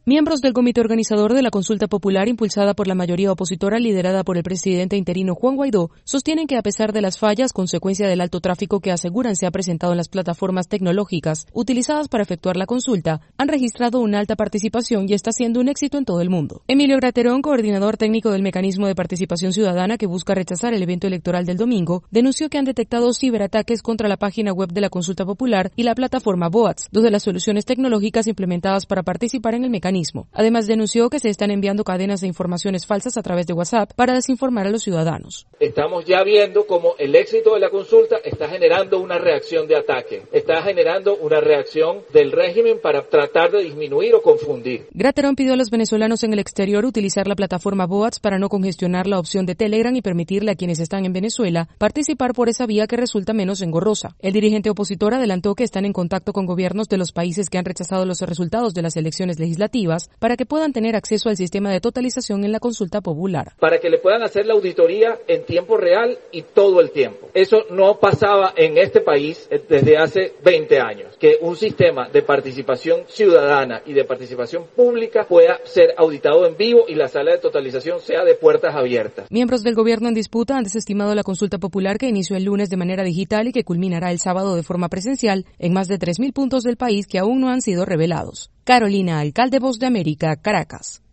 Miembros del comité organizador de la consulta popular impulsada por la mayoría opositora liderada por el presidente interino Juan Guaidó sostienen que a pesar de las fallas, consecuencia del alto tráfico que aseguran se ha presentado en las plataformas tecnológicas utilizadas para efectuar la consulta, han registrado una alta participación y está siendo un éxito en todo el mundo. Emilio Graterón, coordinador técnico del Mecanismo de Participación Ciudadana que busca rechazar el evento electoral del domingo, denunció que han detectado ciberataques contra la página web de la consulta popular y la plataforma Boats, dos de las soluciones tecnológicas implementadas para participar en el mecanismo. Además, denunció que se están enviando cadenas de informaciones falsas a través de WhatsApp para desinformar a los ciudadanos. Estamos ya viendo cómo el éxito de la consulta está generando una reacción de ataque, está generando una reacción del régimen para tratar de disminuir o confundir. Graterón pidió a los venezolanos en el exterior utilizar la plataforma Boats para no congestionar la opción de Telegram y permitirle a quienes están en Venezuela participar por esa vía que resulta menos engorrosa. El dirigente opositor adelantó que están en contacto con gobiernos de los países que han rechazado los resultados de las elecciones legislativas para que puedan tener acceso al sistema de totalización en la consulta popular. Para que le puedan hacer la auditoría en tiempo real y todo el tiempo. Eso no pasaba en este país desde hace 20 años. Que un sistema de participación ciudadana y de participación pública pueda ser auditado en vivo y la sala de totalización sea de puertas abiertas. Miembros del gobierno en disputa han desestimado la consulta popular que inició el lunes de manera digital y que culminará el sábado de forma presencial en más de 3.000 puntos del país que aún no han sido revelados. Carolina Alcalde, Voz de América, Caracas.